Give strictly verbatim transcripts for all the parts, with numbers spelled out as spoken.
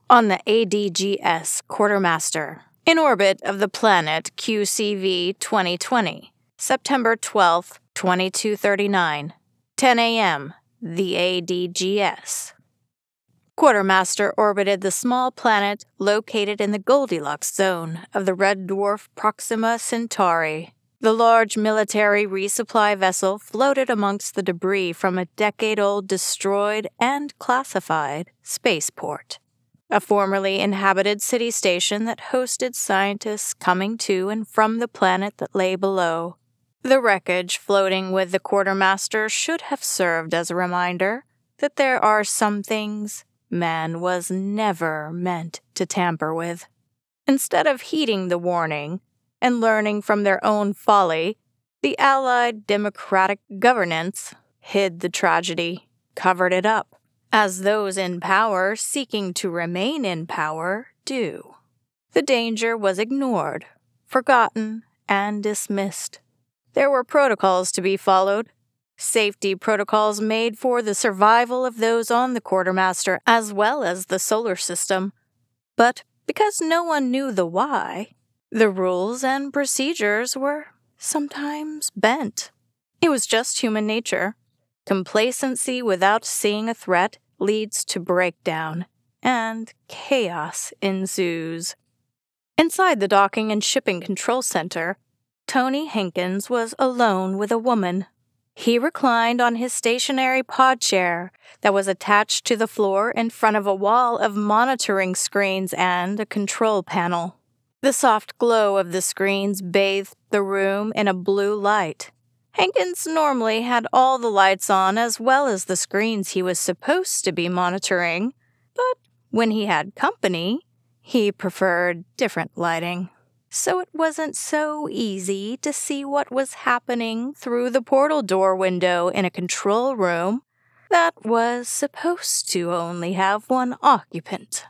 on the A D G S Quartermaster, in orbit of the planet Q C V twenty twenty, September twelfth, twenty-two thirty-nine, ten a.m., the A D G S. Quartermaster orbited the small planet located in the Goldilocks zone of the red dwarf Proxima Centauri. The large military resupply vessel floated amongst the debris from a decade-old destroyed and classified spaceport, a formerly inhabited city station that hosted scientists coming to and from the planet that lay below. The wreckage floating with the Quartermaster should have served as a reminder that there are some things man was never meant to tamper with. Instead of heeding the warning and learning from their own folly, the Allied democratic governance hid the tragedy, covered it up, as those in power seeking to remain in power do. The danger was ignored, forgotten, and dismissed. There were protocols to be followed, safety protocols made for the survival of those on the Quartermaster as well as the solar system. But because no one knew the why, the rules and procedures were sometimes bent. It was just human nature. Complacency without seeing a threat leads to breakdown, and chaos ensues. Inside the docking and shipping control center, Tony Hankins was alone with a woman. He reclined on his stationary pod chair that was attached to the floor in front of a wall of monitoring screens and a control panel. The soft glow of the screens bathed the room in a blue light. Hankins normally had all the lights on as well as the screens he was supposed to be monitoring, but when he had company, he preferred different lighting. So it wasn't so easy to see what was happening through the portal door window in a control room that was supposed to only have one occupant.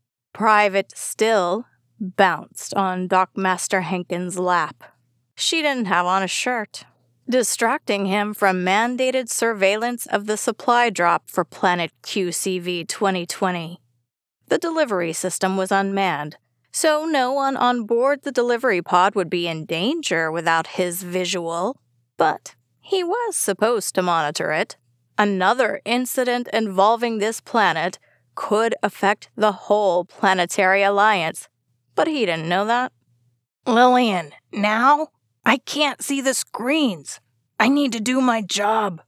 Private Still bounced on Dockmaster Hankins' lap. She didn't have on a shirt, distracting him from mandated surveillance of the supply drop for planet Q C V twenty twenty. The delivery system was unmanned, so no one on board the delivery pod would be in danger without his visual, but he was supposed to monitor it. Another incident involving this planet could affect the whole planetary alliance, but he didn't know that. Lillian, now? I can't see the screens. I need to do my job.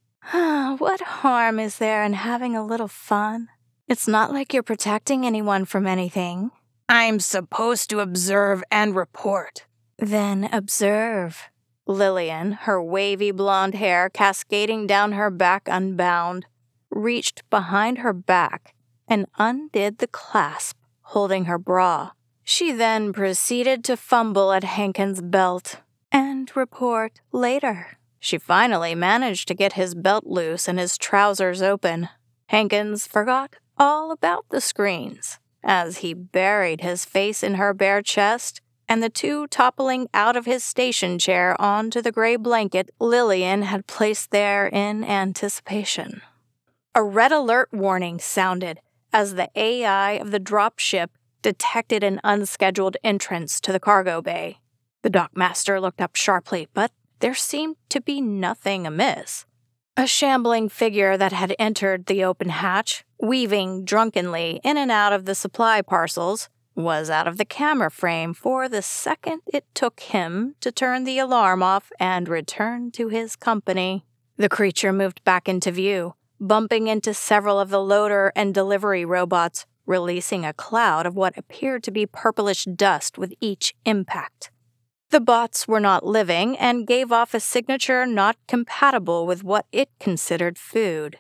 What harm is there in having a little fun? It's not like you're protecting anyone from anything. I'm supposed to observe and report. Then observe. Lillian, her wavy blonde hair cascading down her back unbound, reached behind her back and undid the clasp holding her bra. She then proceeded to fumble at Hankins' belt and report later. She finally managed to get his belt loose and his trousers open. Hankins forgot all about the screens as he buried his face in her bare chest and the two toppling out of his station chair onto the gray blanket Lillian had placed there in anticipation. A red alert warning sounded as the A I of the dropship detected an unscheduled entrance to the cargo bay. The dockmaster looked up sharply, but there seemed to be nothing amiss. A shambling figure that had entered the open hatch, weaving drunkenly in and out of the supply parcels, was out of the camera frame for the second it took him to turn the alarm off and return to his company. The creature moved back into view, bumping into several of the loader and delivery robots, releasing a cloud of what appeared to be purplish dust with each impact. The bots were not living and gave off a signature not compatible with what it considered food.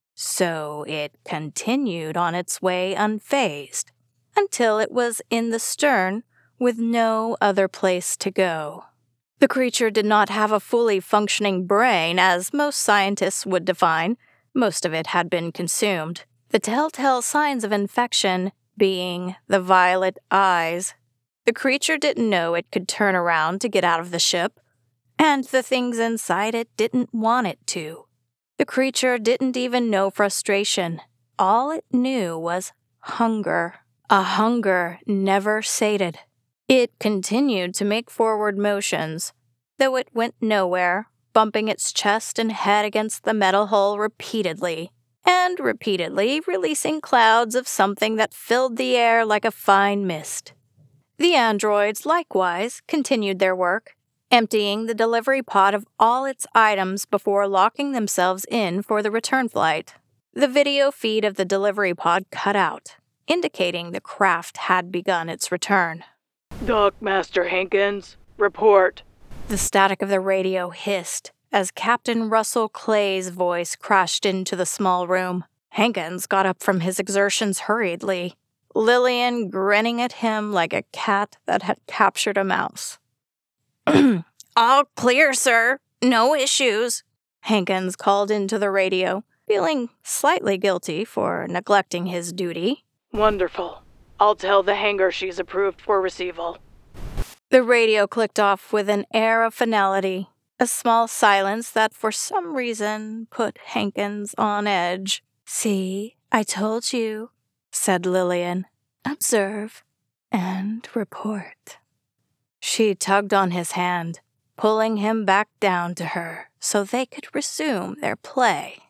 So it continued on its way unfazed, until it was in the stern with no other place to go. The creature did not have a fully functioning brain, as most scientists would define. Most of it had been consumed, the telltale signs of infection being the violet eyes. The creature didn't know it could turn around to get out of the ship, and the things inside it didn't want it to. The creature didn't even know frustration. All it knew was hunger. a hunger never sated. It continued to make forward motions, though it went nowhere, bumping its chest and head against the metal hull repeatedly, and repeatedly releasing clouds of something that filled the air like a fine mist. The androids likewise continued their work, emptying the delivery pod of all its items before locking themselves in for the return flight. The video feed of the delivery pod cut out, indicating the craft had begun its return. Dock Master Hankins, report. The static of the radio hissed as Captain Russell Clay's voice crashed into the small room. Hankins got up from his exertions hurriedly, Lillian grinning at him like a cat that had captured a mouse. All clear, sir. No issues, Hankins called into the radio, feeling slightly guilty for neglecting his duty. Wonderful. I'll tell the hangar she's approved for receival. The radio clicked off with an air of finality, a small silence that for some reason put Hankins on edge. "See, I told you," said Lillian. "Observe and report." She tugged on his hand, pulling him back down to her so they could resume their play.